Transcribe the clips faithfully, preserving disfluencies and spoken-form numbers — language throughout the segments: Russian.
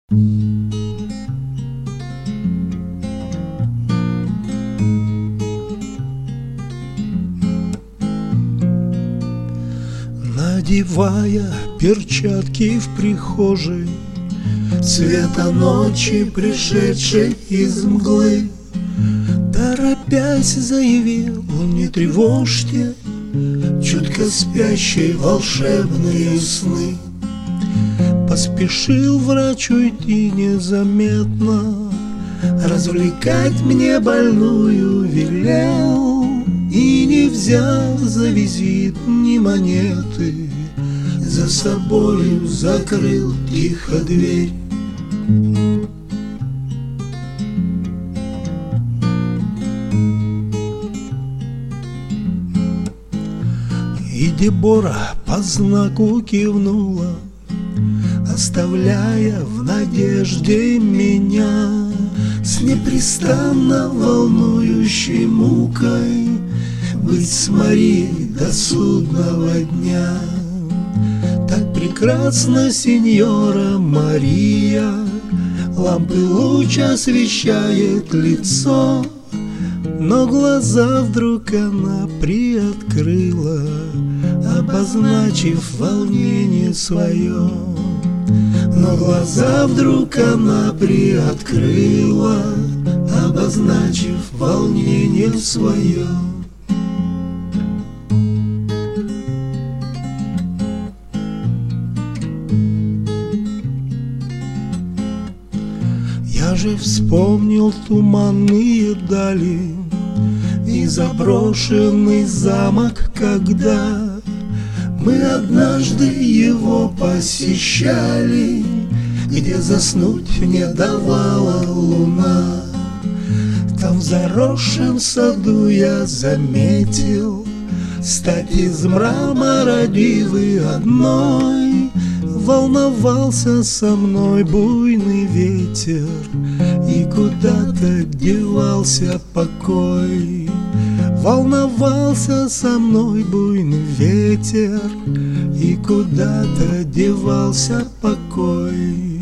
Надевая перчатки в прихожей, цвета ночи, пришедшей из мглы, торопясь заявил: не тревожьте чутко спящие волшебные сны. Поспешил врач уйти незаметно, развлекать мне больную велел, и не взял за визит ни монеты, за собою закрыл тихо дверь. И Дебора по знаку кивнула, оставляя в надежде меня с непрестанно волнующей мукой быть с Марией до судного дня. Так прекрасна сеньора Мария, лампы луч освещает лицо, но глаза вдруг она приоткрыла, обозначив волнение свое. Но глаза вдруг она приоткрыла, обозначив волнение свое. Я же вспомнил туманные дали и заброшенный замок, когда мы однажды его посещали, где заснуть не давала луна. Там в заросшем саду я заметил стать из мрамора дивы одной. Волновался со мной буйный ветер, и куда-то девался покой. Волновался со мной буйный ветер, и куда-то девался покой.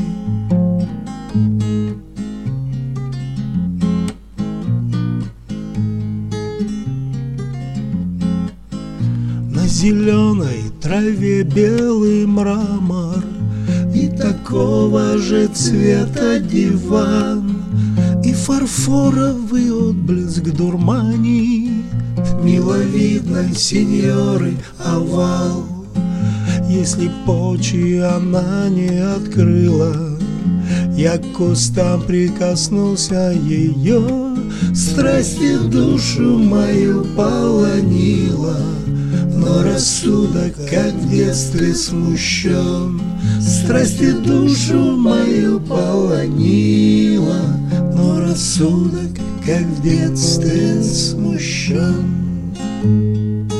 На зеленой траве белый мрамор и такого же цвета диван, и фарфоровый отблеск дурманит миловидной сеньоры овал. Если почи она не открыла, я к кустам прикоснулся ее, страсти душу мою полонила. Но рассудок, как в детстве, смущен, страсти душу мою полонила. Но рассудок, как в детстве, смущен.